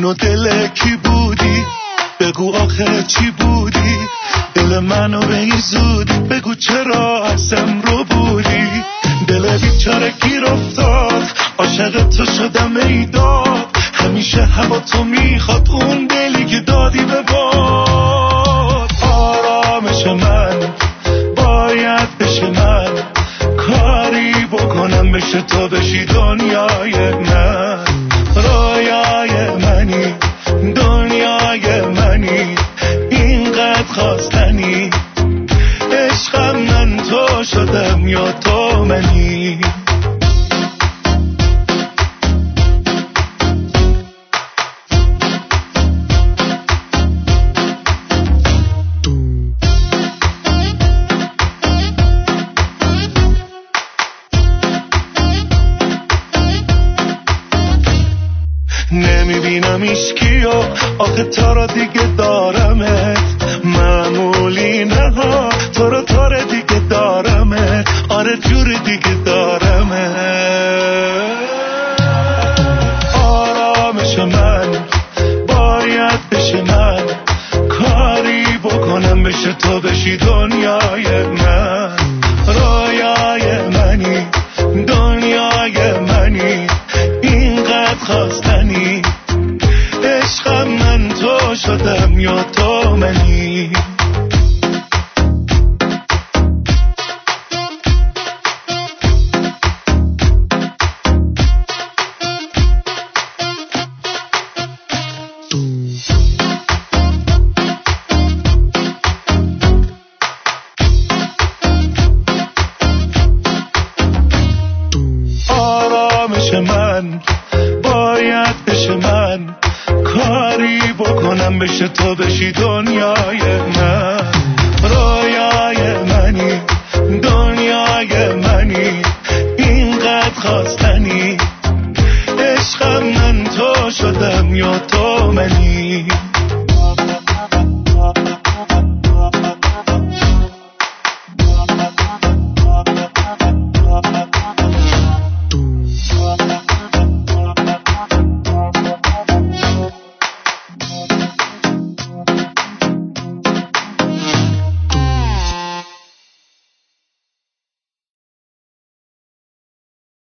جون و دل کی بودی؟ بگو آخه چی بودی؟ دل منو به این زودی بگو چرا ازم رو بودی؟ دل بیچاره گیر افتاد عاشق تو شدم ای داد، همیشه هوا تو میخواد اون دلی که دادی به باد. آرامش من باید بشه من، کاری بکنم بشه تو بشی دنیای من. رویای منی دنیای منی اینقدر خواستنی، عشقم من تو شدم یا تو منی. نمیبینم ایشکیو آخه تو رو دیگه دارمت، معمولی نه ها تو رو دیگه دارمت، آره جور دیگه دارمت. آرامش من باید بشه من، کاری بکنم بشه تو بشی دنیای من. رویای منی دنیای منی اینقدر خواستنی، عشقم من تو شدم یا تو منی. آرامش من باید بشه من، کاری بکنم بشه تو بشی دنیای من. رویای منی دنیای منی اینقدر خواستنی، عشقم من تو شدم یا تو منی.